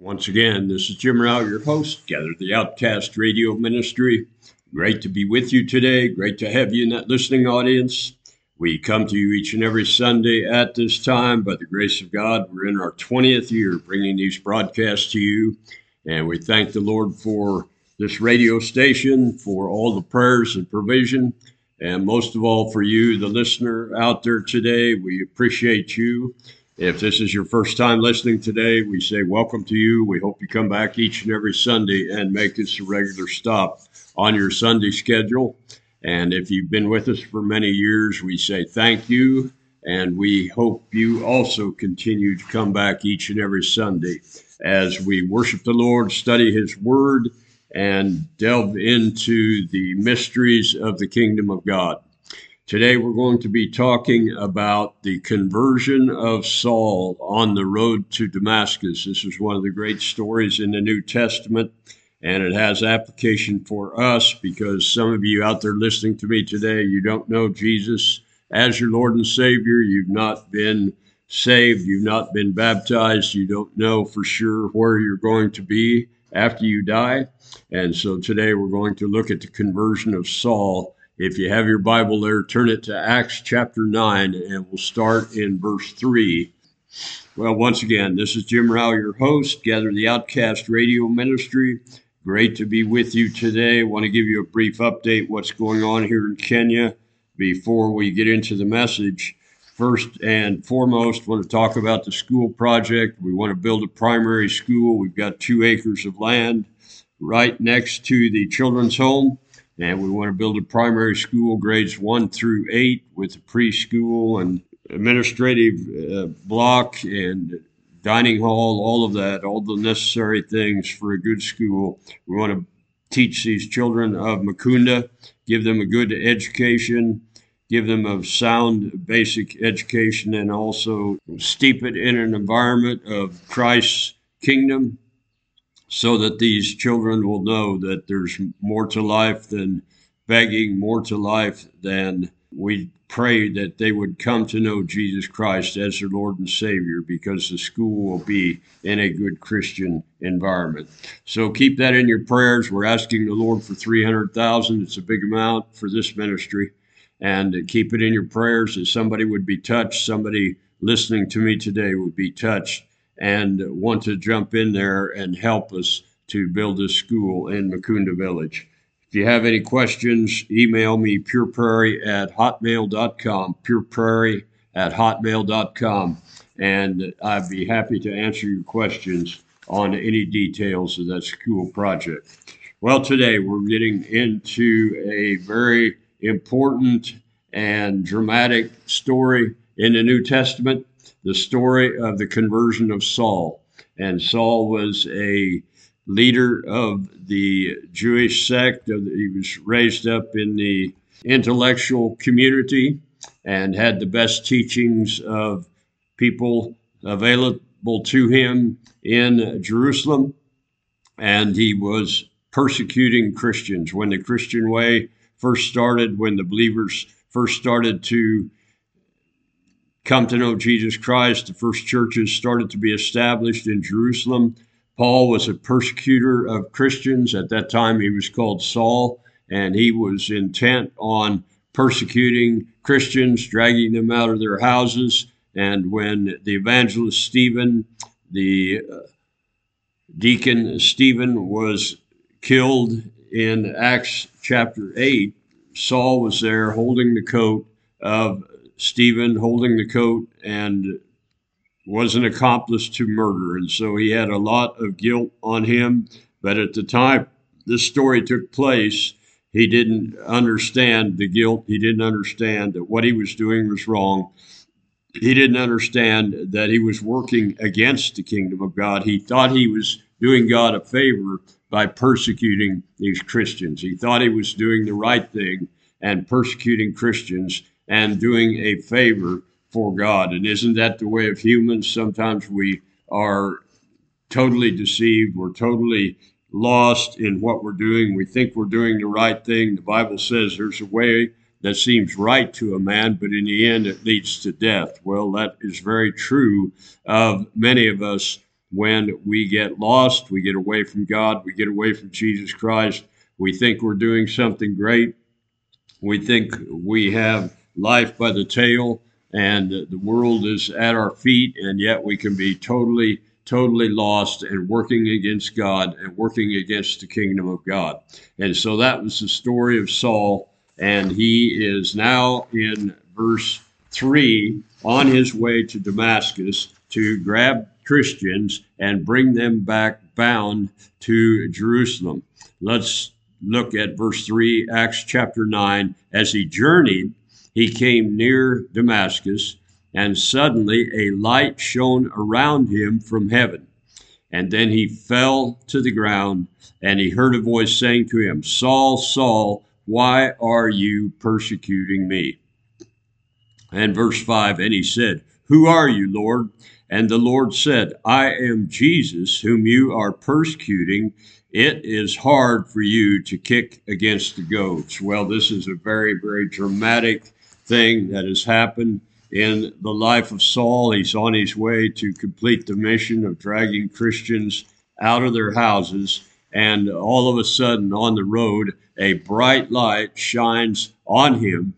Once again, this is Jim Rao, your host, Gather the Outcast Radio Ministry. Great to be with you today. Great to have you in that listening audience. We come to you each and every Sunday at this time. By the grace of God, we're in our 20th year bringing these broadcasts to you. And we thank the Lord for this radio station, for all the prayers and provision. And most of all, for you, the listener out there today, we appreciate you. If this is your first time listening today, we say welcome to you. We hope you come back each and every Sunday and make this a regular stop on your Sunday schedule. And if you've been with us for many years, we say thank you. And we hope you also continue to come back each and every Sunday as we worship the Lord, study His Word, and delve into the mysteries of the kingdom of God. Today, we're going to be talking about the conversion of Saul on the road to Damascus. This is one of the great stories in the New Testament, and it has application for us because some of you out there listening to me today, you don't know Jesus as your Lord and Savior. You've not been saved. You've not been baptized. You don't know for sure where you're going to be after you die. And so today, we're going to look at the conversion of Saul. If you have your Bible there, turn it to Acts chapter 9, and we'll start in verse 3. Well, once again, this is Jim Rao, your host, Gather the Outcast Radio Ministry. Great to be with you today. I want to give you a brief update what's going on here in Kenya before we get into the message. First and foremost, I want to talk about the school project. We want to build a primary school. We've got 2 acres of land right next to the children's home. And we want to build a primary school, grades 1 through 8, with a preschool and administrative block and dining hall, all of that, all the necessary things for a good school. We want to teach these children of Mukunda, give them a good education, give them a sound basic education, and also steep it in an environment of Christ's kingdom, so that these children will know that there's more to life than begging, more to life than we pray that they would come to know Jesus Christ as their Lord and Savior, because the school will be in a good Christian environment. So keep that in your prayers. We're asking the Lord for $300,000. It's a big amount for this ministry. And keep it in your prayers that somebody would be touched, somebody listening to me today would be touched and want to jump in there and help us to build this school in Mukunda Village. If you have any questions, email me pureprairie@hotmail.com, pureprairie@hotmail.com, and I'd be happy to answer your questions on any details of that school project. Well, today we're getting into a very important and dramatic story in the New Testament, the story of the conversion of Saul. And Saul was a leader of the Jewish sect. He was raised up in the intellectual community and had the best teachings of people available to him in Jerusalem. And he was persecuting Christians. When the Christian way first started, when the believers first started to come to know Jesus Christ, the first churches started to be established in Jerusalem. Paul was a persecutor of Christians. At that time, he was called Saul, and he was intent on persecuting Christians, dragging them out of their houses. And when the evangelist Stephen, the deacon Stephen, was killed in Acts chapter 8, Saul was there holding the coat of Stephen, holding the coat, and was an accomplice to murder. And so he had a lot of guilt on him. But at the time this story took place, he didn't understand the guilt. He didn't understand that what he was doing was wrong. He didn't understand that he was working against the kingdom of God. He thought he was doing God a favor by persecuting these Christians. He thought he was doing the right thing and persecuting Christians and doing a favor for God. And isn't that the way of humans? Sometimes we are totally deceived. We're totally lost in what we're doing. We think we're doing the right thing. The Bible says there's a way that seems right to a man, but in the end it leads to death. Well, that is very true of many of us when we get lost, we get away from God, we get away from Jesus Christ. We think we're doing something great. We think we have life by the tail and the world is at our feet, and yet we can be totally lost and working against God and working against the kingdom of God. And so that was the story of Saul, and he is now in verse 3 on his way to Damascus to grab Christians and bring them back bound to Jerusalem. Let's look at verse 3, Acts chapter 9. As he journeyed, he came near Damascus, and suddenly a light shone around him from heaven. And then he fell to the ground, and he heard a voice saying to him, Saul, Saul, why are you persecuting me? And verse 5, and he said, Who are you, Lord? And the Lord said, I am Jesus, whom you are persecuting. It is hard for you to kick against the goads. Well, this is a very dramatic thing that has happened in the life of Saul. He's on his way to complete the mission of dragging Christians out of their houses. And all of a sudden on the road, a bright light shines on him.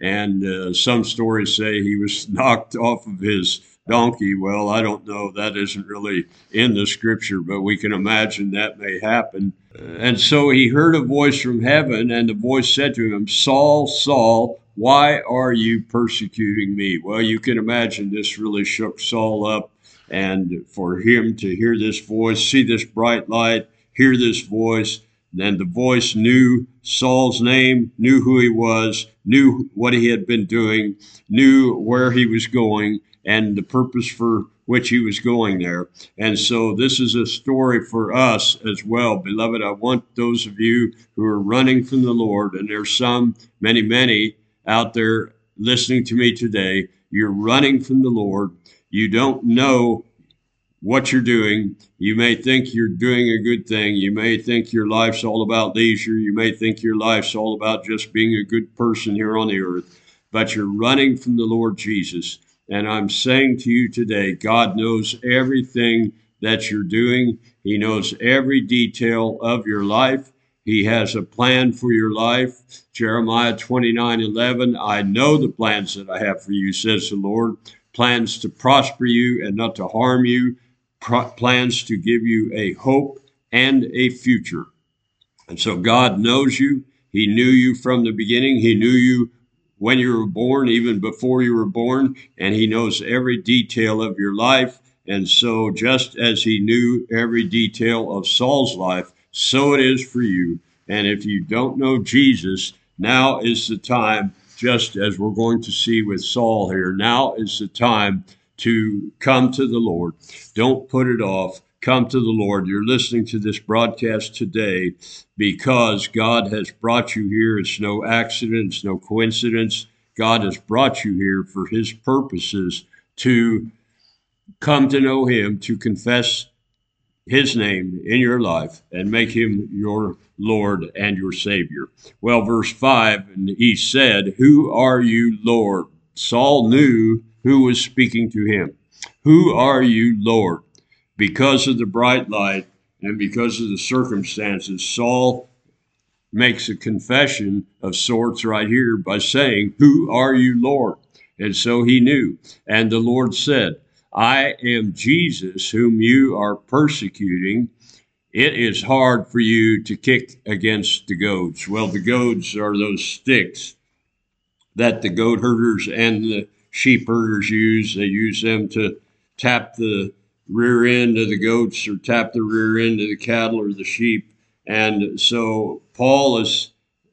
And some stories say he was knocked off of his donkey. Well, I don't know. That isn't really in the scripture, but we can imagine that may happen. And so he heard a voice from heaven, and the voice said to him, Saul, Saul, why are you persecuting me? Well, you can imagine this really shook Saul up. And for him to hear this voice, see this bright light, hear this voice, then the voice knew Saul's name, knew who he was, knew what he had been doing, knew where he was going, and the purpose for which he was going there. And so this is a story for us as well. Beloved, I want those of you who are running from the Lord, and there's some, many out there listening to me today, you're running from the Lord. You don't know what you're doing. You may think you're doing a good thing. You may think your life's all about leisure. You may think your life's all about just being a good person here on the earth, but you're running from the Lord Jesus. And I'm saying to you today, God knows everything that you're doing. He knows every detail of your life. He has a plan for your life. Jeremiah 29:11, I know the plans that I have for you, says the Lord, plans to prosper you and not to harm you, plans to give you a hope and a future. And so God knows you. He knew you from the beginning. He knew you when you were born, even before you were born, and he knows every detail of your life. And so just as he knew every detail of Saul's life, so it is for you. And if you don't know Jesus, now is the time, just as we're going to see with Saul here, now is the time to come to the Lord. Don't put it off. Come to the Lord. You're listening to this broadcast today because God has brought you here. It's no accident. It's no coincidence. God has brought you here for his purposes, to come to know him, to confess his name in your life and make him your Lord and your Savior. Well, verse 5, and he said, Who are you, Lord? Saul knew who was speaking to him. Who are you, Lord? Because of the bright light and because of the circumstances, Saul makes a confession of sorts right here by saying, Who are you, Lord? And so he knew. And the Lord said, I am Jesus, whom you are persecuting. It is hard for you to kick against the goads. Well, the goads are those sticks that the goat herders and the sheep herders use. They use them to tap the rear end of the goats or tap the rear end of the cattle or the sheep. And so Paul is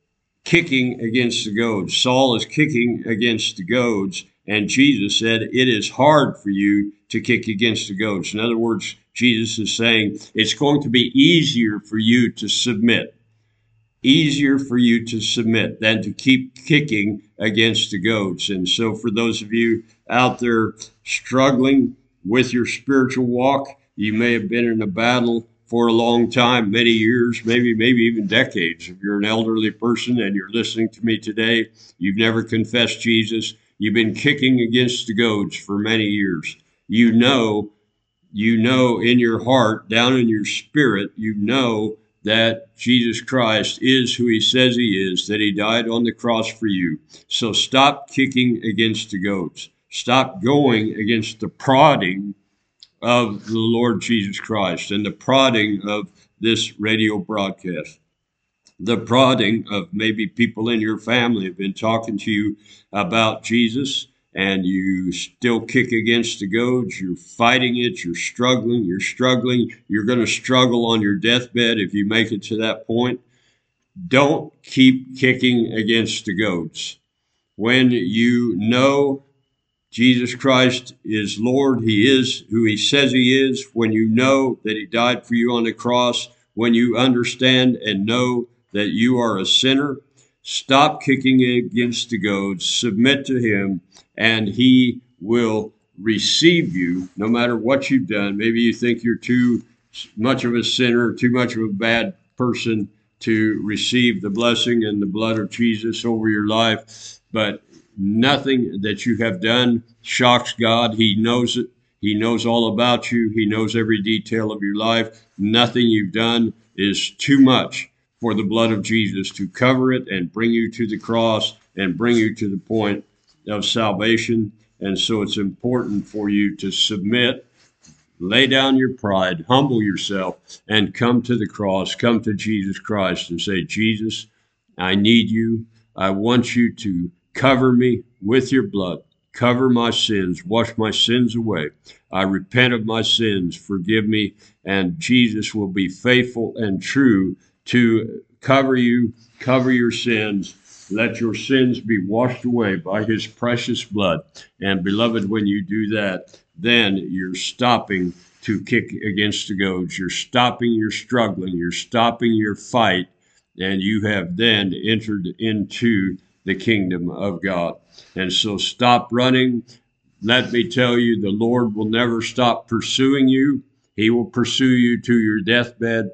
kicking against the goads. Saul is kicking against the goads. And Jesus said, it is hard for you to kick against the goads. In other words, Jesus is saying it's going to be easier for you to submit. Easier for you to submit than to keep kicking against the goads. And so for those of you out there struggling with your spiritual walk, you may have been in a battle for a long time, many years, maybe even decades. If you're an elderly person and you're listening to me today, you've never confessed Jesus, you've been kicking against the goads for many years. You know you know in your heart, down in your spirit, you know that Jesus Christ is who he says he is, that he died on the cross for you. So stop kicking against the goats. Stop going against the prodding of the Lord Jesus Christ and the prodding of this radio broadcast. The prodding of maybe people in your family have been talking to you about Jesus, and you still kick against the goads. You're fighting it. You're struggling. You're going to struggle on your deathbed if you make it to that point. Don't keep kicking against the goads. When you know Jesus Christ is Lord, he is who he says he is, when you know that he died for you on the cross, when you understand and know that you are a sinner, stop kicking against the goads, submit to him, and he will receive you no matter what you've done. Maybe you think you're too much of a sinner, too much of a bad person to receive the blessing and the blood of Jesus over your life, but nothing that you have done shocks God. He knows it. He knows all about you. He knows every detail of your life. Nothing you've done is too much for the blood of Jesus to cover it and bring you to the cross and bring you to the point of salvation. And so it's important for you to submit, lay down your pride, humble yourself, and come to the cross, come to Jesus Christ and say, Jesus, I need you. I want you to cover me with your blood. Cover my sins. Wash my sins away. I repent of my sins. Forgive me. And Jesus will be faithful and true to cover you, cover your sins. Let your sins be washed away by his precious blood. And beloved, when you do that, then you're stopping to kick against the goads. You're stopping your struggling. You're stopping your fight. And you have then entered into the kingdom of God. And so stop running. Let me tell you, the Lord will never stop pursuing you. He will pursue you to your deathbed.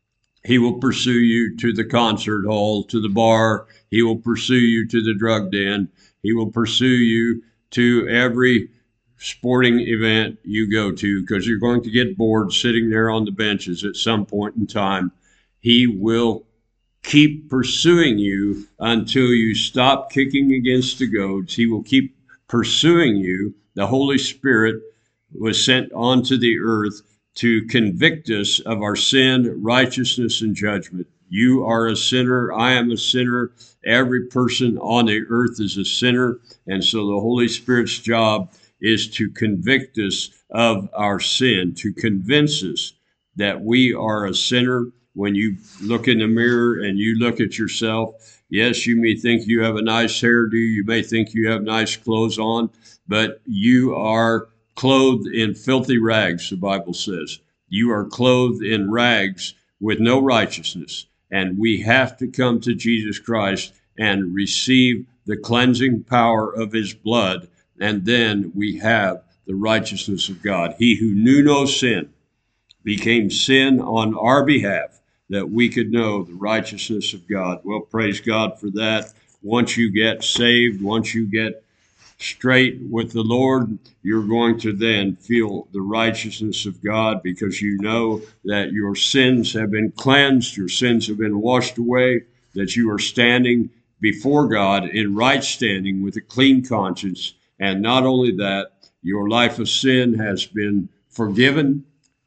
He will pursue you to the concert hall, to the bar. He will pursue you to the drug den. He will pursue you to every sporting event you go to, because you're going to get bored sitting there on the benches at some point in time. He will keep pursuing you until you stop kicking against the goads. He will keep pursuing you. The Holy Spirit was sent onto the earth to convict us of our sin, righteousness, and judgment. You are a sinner. I am a sinner. Every person on the earth is a sinner. And so the Holy Spirit's job is to convict us of our sin, to convince us that we are a sinner. When you look in the mirror and you look at yourself, yes, you may think you have a nice hairdo, you may think you have nice clothes on, but you are clothed in filthy rags, the Bible says. You are clothed in rags with no righteousness. And we have to come to Jesus Christ and receive the cleansing power of his blood. And then we have the righteousness of God. He who knew no sin became sin on our behalf, that we could know the righteousness of God. Well, praise God for that. Once you get saved, once you get straight with the Lord, you're going to then feel the righteousness of God, because you know that your sins have been cleansed, your sins have been washed away, that you are standing before God in right standing with a clean conscience. And not only that, your life of sin has been forgiven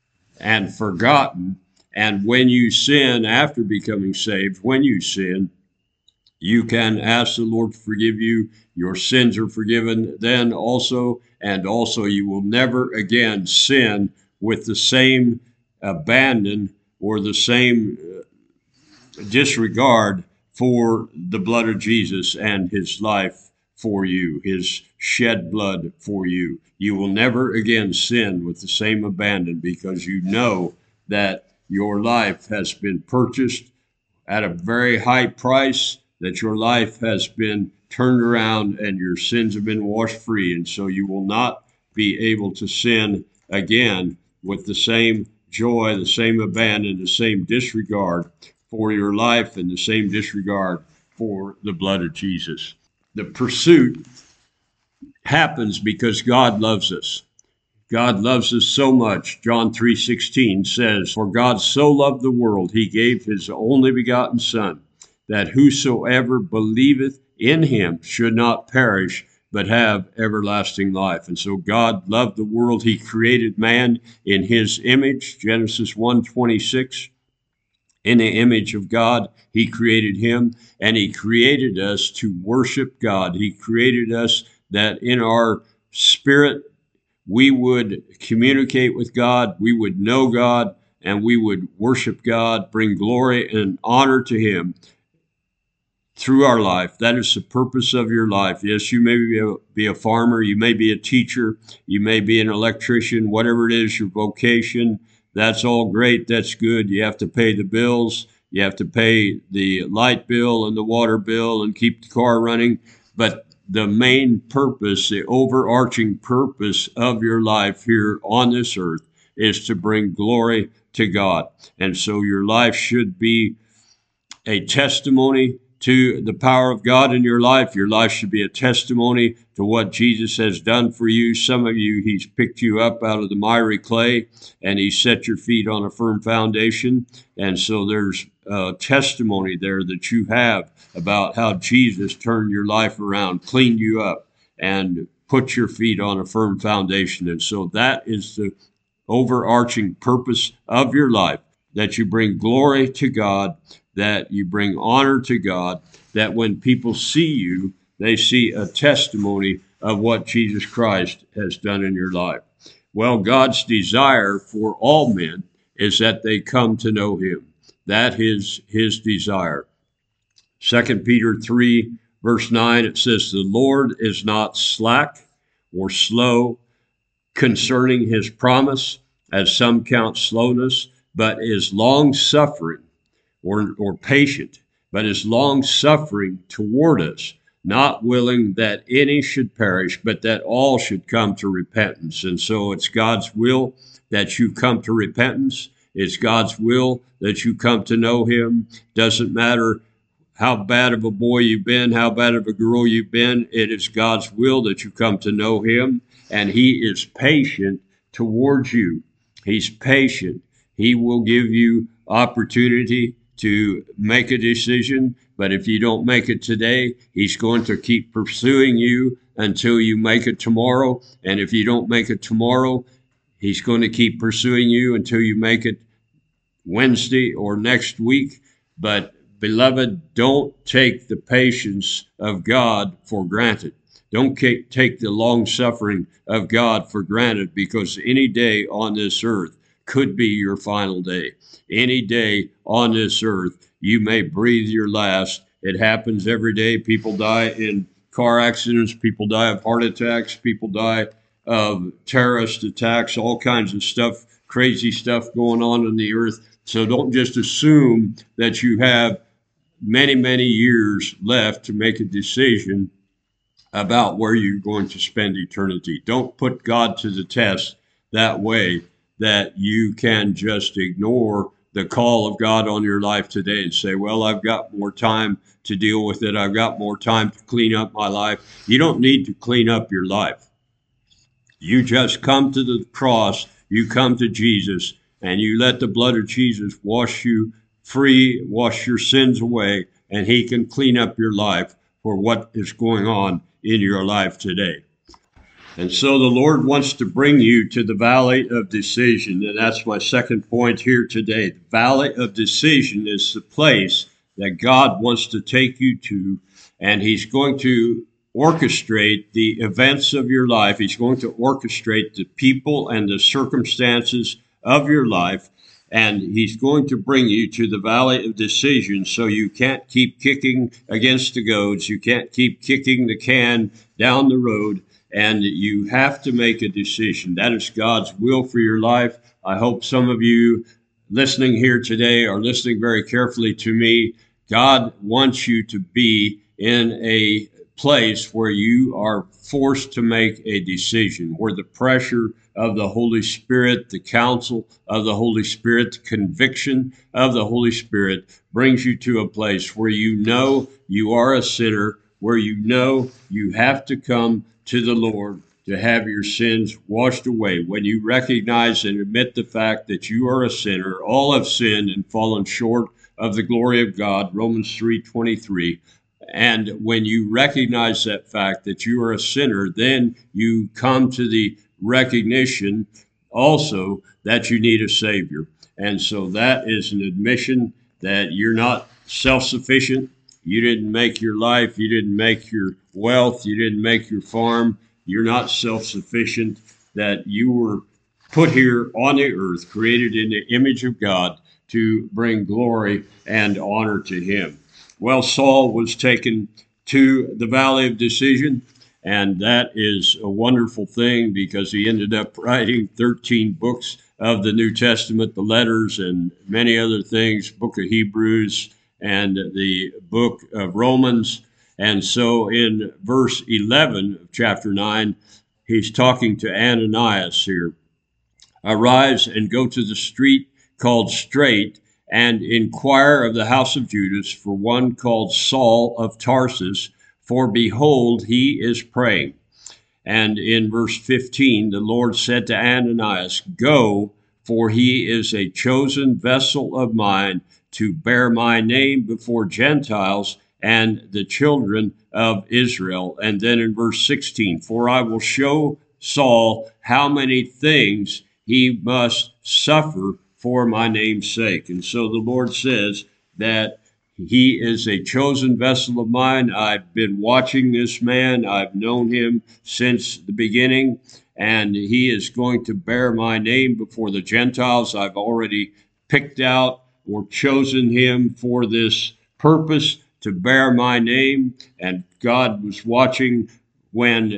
and forgotten. And when you sin, after becoming saved, when you sin, you can ask the Lord to forgive you. Your sins are forgiven then also, and also you will never again sin with the same abandon or the same disregard for the blood of Jesus and his life for you, his shed blood for you. You will never again sin with the same abandon, because you know that your life has been purchased at a very high price, that your life has been turned around and your sins have been washed free. And so you will not be able to sin again with the same joy, the same abandon, the same disregard for your life, and the same disregard for the blood of Jesus. The pursuit happens because God loves us. God loves us so much. John 3:16 says, "For God so loved the world, he gave his only begotten Son, that whosoever believeth in him should not perish, but have everlasting life." And so God loved the world. He created man in his image. Genesis 1:26. In the image of God, he created him, and he created us to worship God. He created us that in our spirit we would communicate with God, we would know God, and we would worship God, bring glory and honor to him through our life. That is the purpose of your life. Yes, you may be a farmer, you may be a teacher, you may be an electrician, whatever it is, your vocation. That's all great. That's good. You have to pay the bills. You have to pay the light bill and the water bill and keep the car running. But the main purpose, the overarching purpose of your life here on this earth is to bring glory to God. And so your life should be a testimony to the power of God in your life. Your life should be a testimony to what Jesus has done for you. Some of you, he's picked you up out of the miry clay and he set your feet on a firm foundation. And so there's a testimony there that you have about how Jesus turned your life around, cleaned you up, and put your feet on a firm foundation. And so that is the overarching purpose of your life, that you bring glory to God, that you bring honor to God, that when people see you, they see a testimony of what Jesus Christ has done in your life. Well, God's desire for all men is that they come to know him. That is his desire. 2 Peter 3, verse 9, it says, "The Lord is not slack or slow concerning his promise, as some count slowness, but is long-suffering," or patient, but is long-suffering toward us, not willing that any should perish, but that all should come to repentance. And so it's God's will that you come to repentance. It's God's will that you come to know him. Doesn't matter how bad of a boy you've been, how bad of a girl you've been. It is God's will that you come to know him, and he is patient towards you. He's patient. He will give you opportunity to make a decision, but if you don't make it today, he's going to keep pursuing you until you make it tomorrow. And if you don't make it tomorrow, he's going to keep pursuing you until you make it Wednesday or next week. But beloved, don't take the patience of God for granted. Don't take the long suffering of God for granted, because any day on this earth could be your final day. Any day on this earth, you may breathe your last. It happens every day. People die in car accidents. People die of heart attacks. People die of terrorist attacks, all kinds of stuff, crazy stuff going on in the earth. So don't just assume that you have many, many years left to make a decision about where you're going to spend eternity. Don't put God to the test that way, that you can just ignore the call of God on your life today and say, well, I've got more time to deal with it. I've got more time to clean up my life. You don't need to clean up your life. You just come to the cross, you come to Jesus, and you let the blood of Jesus wash you free, wash your sins away, and he can clean up your life for what is going on in your life today. And so the Lord wants to bring you to the valley of decision. And that's my second point here today. The valley of decision is the place that God wants to take you to, and he's going to orchestrate the events of your life. He's going to orchestrate the people and the circumstances of your life, and he's going to bring you to the valley of decision, so you can't keep kicking against the goads. You can't keep kicking the can down the road, and you have to make a decision. That is God's will for your life. I hope some of you listening here today are listening very carefully to me. God wants you to be in a place where you are forced to make a decision, where the pressure of the Holy Spirit, the counsel of the Holy Spirit, the conviction of the Holy Spirit brings you to a place where you know you are a sinner, where you know you have to come to the Lord, to have your sins washed away. When you recognize and admit the fact that you are a sinner, all have sinned and fallen short of the glory of God, Romans 3:23. And when you recognize that fact that you are a sinner, then you come to the recognition also that you need a Savior. And so that is an admission that you're not self-sufficient. You didn't make your life. You didn't make your wealth. You didn't make your farm. You're not self-sufficient, that you were put here on the earth, created in the image of God to bring glory and honor to him. Well, Saul was taken to the Valley of Decision, and that is a wonderful thing because he ended up writing 13 books of the New Testament, the letters and many other things, book of Hebrews and the book of Romans. And so in verse 11 of chapter 9, he's talking to Ananias here. Arise and go to the street called Straight, and inquire of the house of Judas for one called Saul of Tarsus, for behold, he is praying. And in verse 15, the Lord said to Ananias, Go, for he is a chosen vessel of mine to bear my name before Gentiles and the children of Israel. And then in verse 16, For I will show Saul how many things he must suffer for my name's sake. And so the Lord says that he is a chosen vessel of mine. I've been watching this man. I've known him since the beginning, and he is going to bear my name before the Gentiles. I've already picked out or chosen him for this purpose, to bear my name. And God was watching when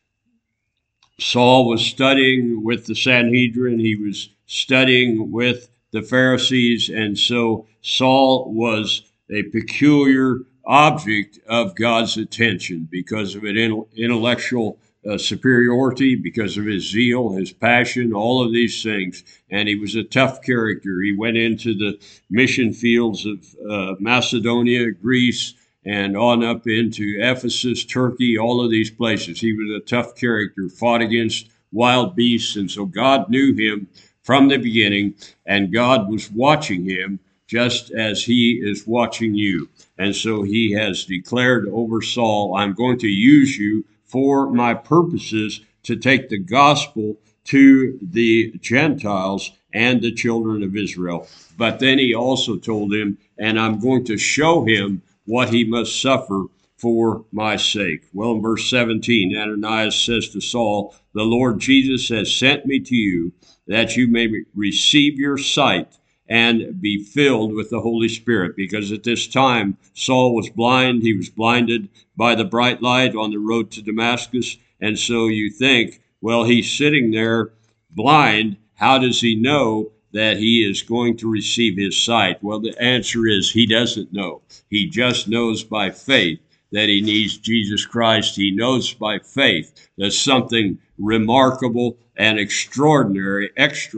Saul was studying with the Sanhedrin. He was studying with the Pharisees. And so Saul was a peculiar object of God's attention because of his intellectual superiority, because of his zeal, his passion, all of these things. And he was a tough character. He went into the mission fields of Macedonia, Greece, and on up into Ephesus, Turkey, all of these places. He was a tough character, fought against wild beasts. And so God knew him from the beginning, and God was watching him just as he is watching you. And so he has declared over Saul, I'm going to use you for my purposes to take the gospel to the Gentiles and the children of Israel. But then he also told him, and I'm going to show him what he must suffer for my sake. Well, in verse 17, Ananias says to Saul, The Lord Jesus has sent me to you that you may receive your sight and be filled with the Holy Spirit. Because at this time, Saul was blind. He was blinded by the bright light on the road to Damascus. And so you think, well, he's sitting there blind. How does he know that he is going to receive his sight? Well, the answer is he doesn't know. He just knows by faith that he needs Jesus Christ. He knows by faith that something remarkable and extraordinary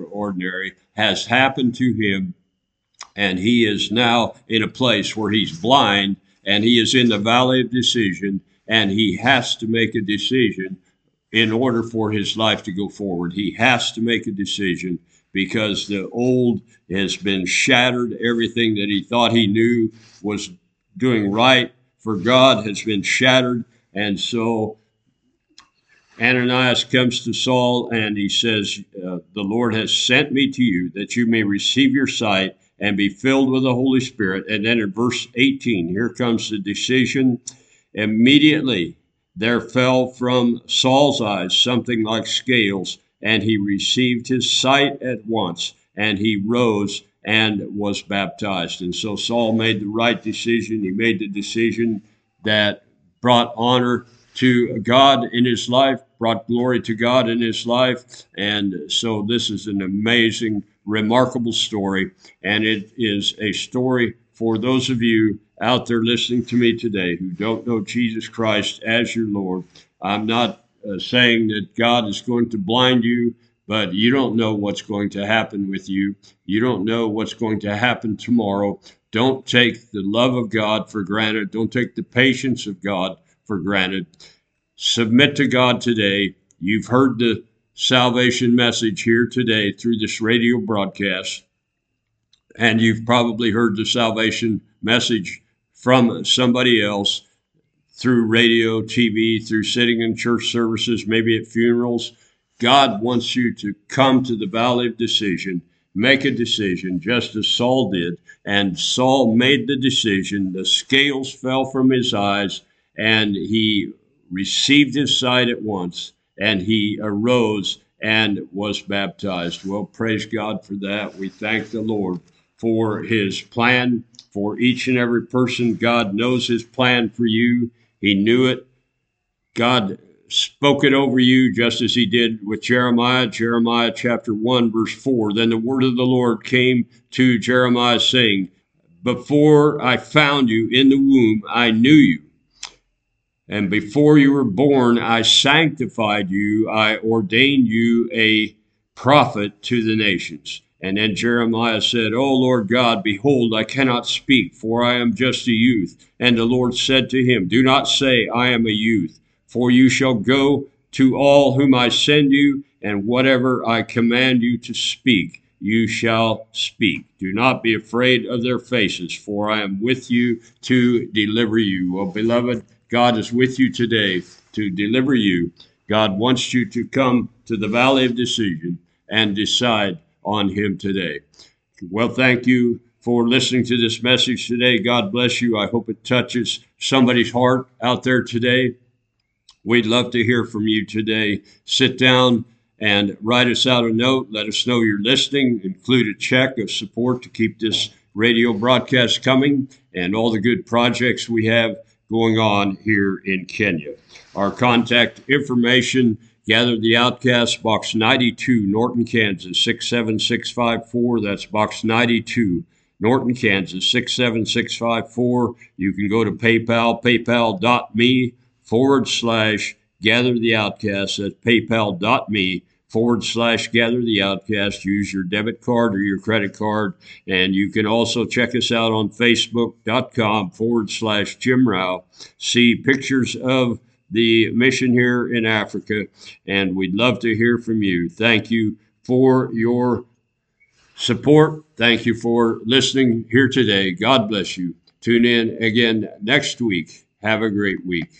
has happened to him. And he is now in a place where he's blind, and he is in the valley of decision, and he has to make a decision in order for his life to go forward. He has to make a decision because the old has been shattered. Everything that he thought he knew was doing right for God has been shattered. And so Ananias comes to Saul and he says, the Lord has sent me to you that you may receive your sight and be filled with the Holy Spirit. And then in verse 18, here comes the decision. Immediately there fell from Saul's eyes something like scales, and he received his sight at once, and he rose and was baptized. And so Saul made the right decision. He made the decision that brought honor to God in his life, brought glory to God in his life. And so this is an amazing, remarkable story. And it is a story for those of you out there listening to me today who don't know Jesus Christ as your Lord. I'm not saying that God is going to blind you, but you don't know what's going to happen with you. You don't know what's going to happen tomorrow. Don't take the love of God for granted. Don't take the patience of God for granted. Submit to God today. you've heard the salvation message here today through this radio broadcast, and you've probably heard the salvation message from somebody else through radio, TV, through sitting in church services, maybe at funerals. God wants you to come to the valley of decision, make a decision, just as Saul did. And Saul made the decision. The scales fell from his eyes, and he received his sight at once, and he arose and was baptized. Well, praise God for that. We thank the Lord for his plan for each and every person. God knows his plan for you. He knew it. God spoke it over you just as he did with Jeremiah. Jeremiah chapter 1, verse 4. Then the word of the Lord came to Jeremiah, saying, before I found you in the womb, I knew you. And before you were born, I sanctified you. I ordained you a prophet to the nations. And then Jeremiah said, O Lord God, behold, I cannot speak, for I am just a youth. And the Lord said to him, do not say, I am a youth, for you shall go to all whom I send you, and whatever I command you to speak, you shall speak. Do not be afraid of their faces, for I am with you to deliver you. Well, beloved, God is with you today to deliver you. God wants you to come to the valley of decision and decide on him today. Well, thank you for listening to this message today. God bless you. I hope it touches somebody's heart out there today. We'd love to hear from you today. Sit down and write us out a note. Let us know you're listening. Include a check of support to keep this radio broadcast coming and all the good projects we have going on here in Kenya. Our contact information: Gather the Outcast, Box 92, Norton, Kansas, 67654. That's Box 92, Norton, Kansas, 67654. You can go to PayPal, paypal.me/Gather the Outcast. That's paypal.me/Gather the Outcast. Use your debit card or your credit card. And you can also check us out on Facebook.com/Jim Rao. See pictures of the mission here in Africa, and we'd love to hear from you. Thank you for your support. Thank you for listening here today. God bless you. Tune in again next week. Have a great week.